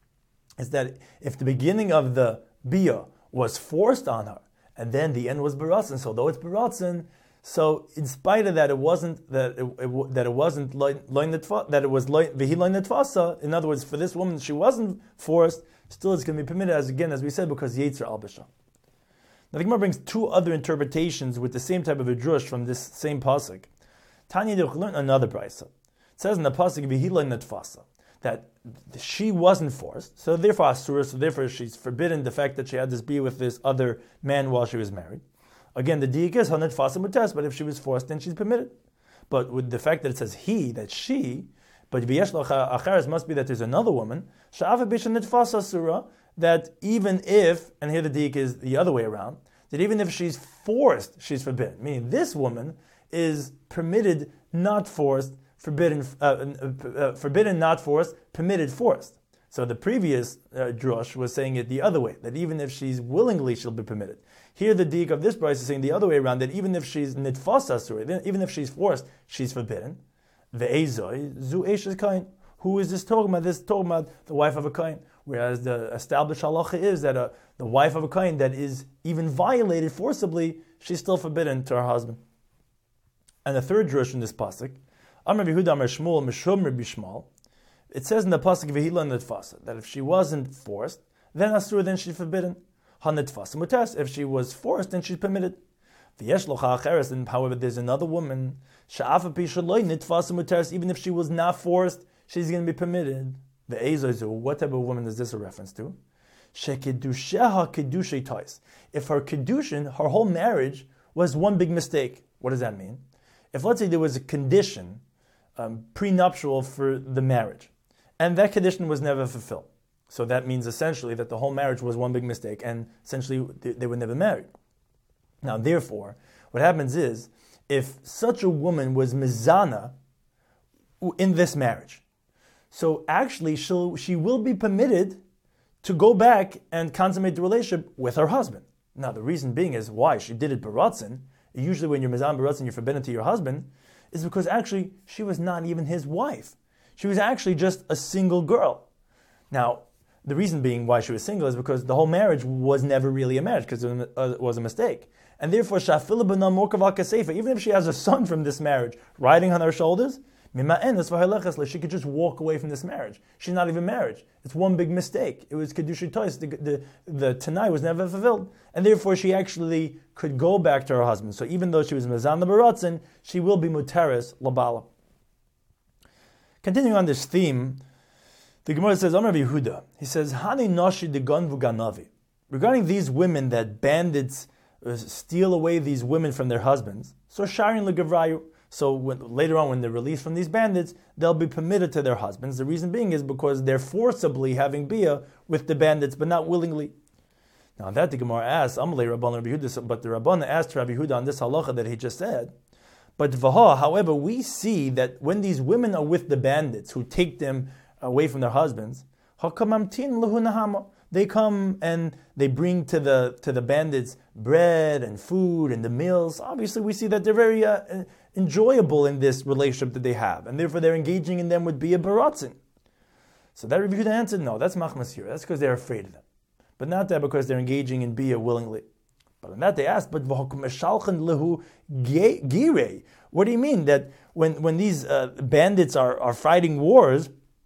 Is that if the beginning of the bia was forced on her, and then the end was beratzin, so though it's beratzin, so in spite of that, it wasn't that it, it that it wasn't loin that it was vihi loin netfasa. In other words, for this woman, she wasn't forced. Still, it's going to be permitted, as again as we said, because yetzer al b'sham. Now the Gemara brings two other interpretations with the same type of a drush from this same pasuk. Tanya de learn another brisa. It says in the pasuk vihi loin netfasa that she wasn't forced, so therefore asura, so therefore she's forbidden the fact that she had this be with this other man while she was married. Again, the diik is hanat fasa mutas, but if she was forced, then she's permitted. But with the fact that it says he, that she, but v'yesh l'cha acheres must be that there's another woman, sha'ava b'shanit fasa surah, that even if, and here the diik is the other way around, that even if she's forced, she's forbidden. Meaning this woman is permitted, not forced, forbidden, uh, uh, uh, forbidden, not forced, permitted, forced. So the previous uh, drush was saying it the other way, that even if she's willingly, she'll be permitted. Here the diik of this brisa is saying the other way around, that even if she's nitfasa asura, even if she's forced, she's forbidden. Ve'ezoi zu eshes kain. Who is this talking about? This is talking about the wife of a kain. Whereas the established halacha is that a, the wife of a kain that is even violated forcibly, she's still forbidden to her husband. And the third drush in this pasuk, Amar Yehuda Amar Shmuel Mishum Rabbi Shmuel, it says in the pasuk Vehila Nitfasa that if she wasn't forced, then asur, then she's forbidden. Hanitfasa mutas, if she was forced, then she's permitted. V'yesh locha acheres, and however there's another woman, sha'afa pi shaloi nitfasa mutas, even if she was not forced, she's going to be permitted. Ve'ezoizu, what type of woman is this a reference to? Shekedusheha kedushay tais. If her kedushin, her whole marriage, was one big mistake. What does that mean? If let's say there was a condition um, prenuptial for the marriage, and that condition was never fulfilled. So that means essentially that the whole marriage was one big mistake, and essentially they, they were never married. Now, therefore, what happens is, if such a woman was mizana in this marriage, so actually she'll, she will be permitted to go back and consummate the relationship with her husband. Now, the reason being is why she did it baratzin. Usually when you're mizan baratzin, you're forbidden to your husband, is because actually she was not even his wife. She was actually just a single girl. Now, the reason being why she was single is because the whole marriage was never really a marriage, because it was a mistake. And therefore, even if she has a son from this marriage riding on her shoulders, She could just walk away from this marriage. She's not even married. It's one big mistake. It was Kedusha Tois. The, the, the Tanai was never fulfilled. And therefore she actually could go back to her husband. So even though she was Mezan Baratzin, she will be Muteres Labala. Continuing on this theme, the Gemara says, Amar Yehuda, he says, Hani Noshi de Gonvu Ganavi. Regarding these women that bandits uh, steal away these women from their husbands, so Sharin Legavrayu, so when, later on when they're released from these bandits, they'll be permitted to their husbands. The reason being is because they're forcibly having bia with the bandits, but not willingly. Now that the Gemara asks, Amalei Rabban Rabbi Yehuda, but the Rabban asked Rabbi Yehuda on this halacha that he just said. But Vaha, however, we see that when these women are with the bandits who take them away from their husbands, they come and they bring to the to the bandits bread and food and the meals. Obviously, we see that they're very uh, enjoyable in this relationship that they have, and therefore they're engaging in them with bia baratzin. So that Rabbi Yehuda answered, no, that's machmas here. That's because they're afraid of them, but not that because they're engaging in bia willingly. But on that they asked, but what do you mean that when when these uh, bandits are, are fighting wars,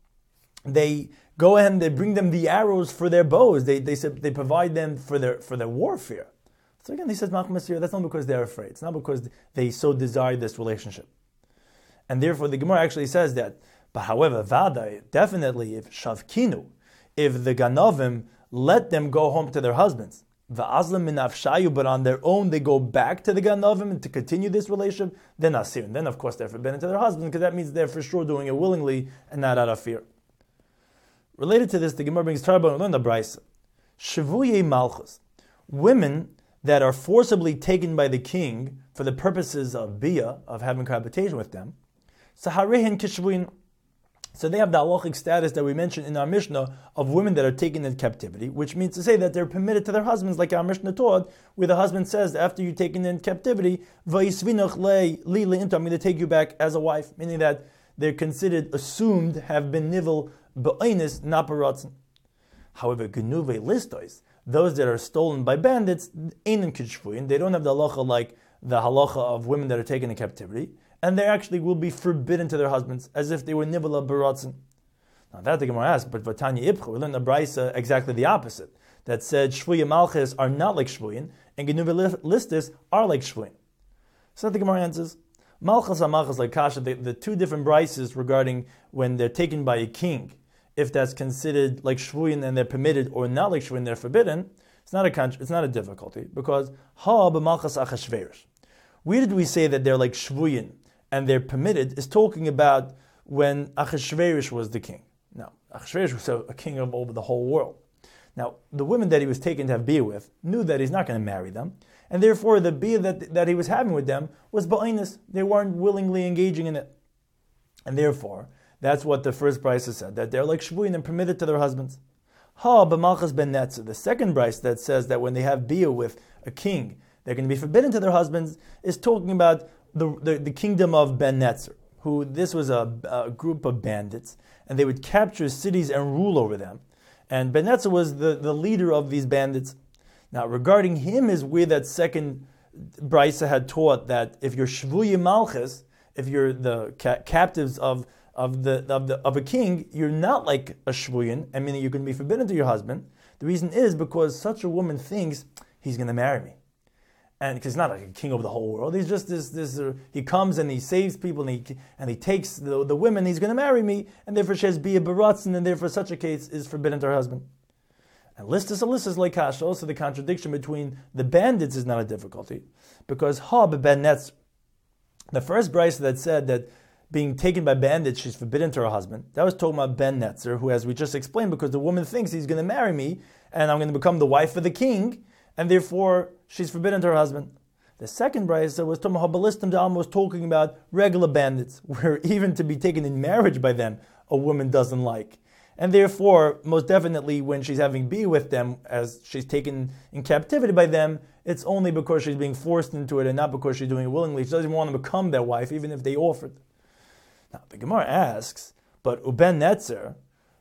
they go ahead and they bring them the arrows for their bows. They they they provide them for their for their warfare. So again, he says, that's not because they're afraid. It's not because they so desire this relationship. And therefore, the Gemara actually says that. But however, Vada, definitely, if Shavkinu, if the Ganovim let them go home to their husbands, Va'azlam min afshayu, but on their own they go back to the Ganovim and to continue this relationship, then asir. And then, of course, they're forbidden to their husbands, because that means they're for sure doing it willingly and not out of fear. Related to this, the Gemara brings Tarba and the Braisa. Shavuye Malchus, women that are forcibly taken by the king for the purposes of bia, of having cohabitation with them, Saharehin Kishvuin. So they have the halachic status that we mentioned in our Mishnah of women that are taken in captivity, which means to say that they're permitted to their husbands, like our Mishnah taught, where the husband says, after you're taken in captivity, Vayisvinuch le li leinto, I'm going to take you back as a wife, meaning that they're considered assumed have been nivel ba'ainis, not baratzin. However, genuve listois, those that are stolen by bandits, ain't kishvuin, they don't have the halacha like the halacha of women that are taken in captivity, and they actually will be forbidden to their husbands, as if they were nivela baratzin. Now that the Gemara asks, but Vatanya Ibcha, we learned the Braisa exactly the opposite, that said shvuya malchus are not like shvuyin, and genuve listis are like shvuyin. So that the Gemara answers, malchus and malchus like kasha, the, the two different Braises regarding when they're taken by a king, if that's considered like shvuyin and they're permitted, or not like shvuyin they're forbidden, it's not a con- it's not a difficulty, because ha b'malchus achashverosh. Where did we say that they're like shvuyin and they're permitted? Is talking about when Achashverosh was the king. Now, Achashverosh was a king of over the whole world. Now, the women that he was taken to have bia with knew that he's not going to marry them, and therefore the bia that, that he was having with them was ba'inus. They weren't willingly engaging in it. And therefore, that's what the first Braisa said, that they're like shvuyin and permitted to their husbands. Ha b'malchus ben netzer. The second Braisa that says that when they have bia with a king, they're going to be forbidden to their husbands, is talking about the, the, the kingdom of Ben Netzer, who this was a, a group of bandits, and they would capture cities and rule over them. And Ben Netzer was the, the leader of these bandits. Now, regarding him is where that second Braisa had taught that if you're shvuyi malchus, if you're the ca- captives of of the, of the of a king, you're not like a shvuyin, I mean you're going to be forbidden to your husband. The reason is because such a woman thinks he's going to marry me. And because he's not like a king over the whole world, he's just this. This uh, he comes and he saves people, and he and he takes the, the women. He's going to marry me, and therefore she has be a baratzin, and therefore such a case is forbidden to her husband. And listus listus like kasha. Also, the contradiction between the bandits is not a difficulty, because ha ben netzer, the first Braisa that said that being taken by bandits she's forbidden to her husband, that was talking about Ben Netzer, who, as we just explained, because the woman thinks he's going to marry me, and I'm going to become the wife of the king, and therefore she's forbidden to her husband. The second Braisa was talking about Balistim Da'am, was talking about regular bandits, where even to be taken in marriage by them, a woman doesn't like. And therefore, most definitely, when she's having bia with them, as she's taken in captivity by them, it's only because she's being forced into it and not because she's doing it willingly. She doesn't want to become their wife, even if they offered. Now, the Gemara asks, but Uben Netzer,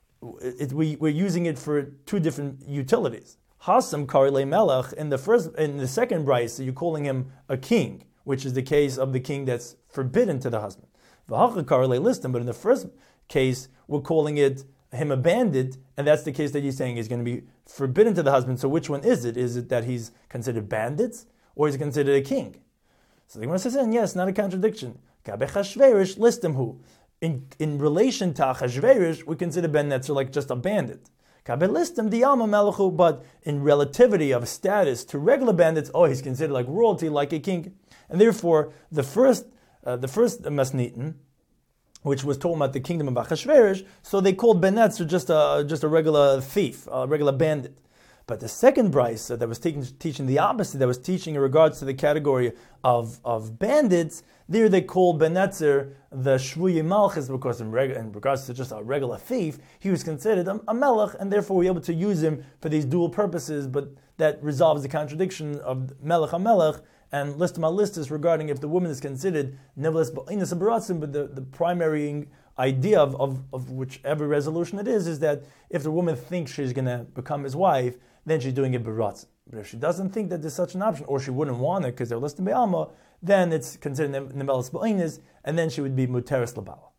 it, we, we're using it for two different utilities. Hasam Karile Melech, in the first, in the second Braisa, you're calling him a king, which is the case of the king that's forbidden to the husband. V'hachakar listim. But in the first case, we're calling it him a bandit, and that's the case that you're saying is going to be forbidden to the husband. So which one is it? Is it that he's considered bandits, or is he considered a king? So the Gemara says, yes, not a contradiction. Gabe Chashverish listim hu. In, in relation to Achashverosh, we consider Ben Netzer like just a bandit. But in relativity of status to regular bandits, oh, he's considered like royalty, like a king. And therefore, the first uh, the first Masnitin, which was talking about the kingdom of Achashverosh, so they called Ben Netzer just a, just a regular thief, a regular bandit. But the second brisa that was taking, teaching the opposite, that was teaching in regards to the category of, of bandits, there they called Ben Netzer the Shvuyi Malchus, because in, reg- in regards to just a regular thief, he was considered a, a melech, and therefore we were able to use him for these dual purposes, but that resolves the contradiction of melech ha-melech, and listum ha-listus regarding if the woman is considered nevertheless ba'inus baratzim, but the, the primary idea of, of, of whichever resolution it is, is that if the woman thinks she's going to become his wife, then she's doing it baratzim. But if she doesn't think that there's such an option, or she wouldn't want it because they're listed be'alma, then it's considered nemelas ba'inus, and then she would be muteris labala.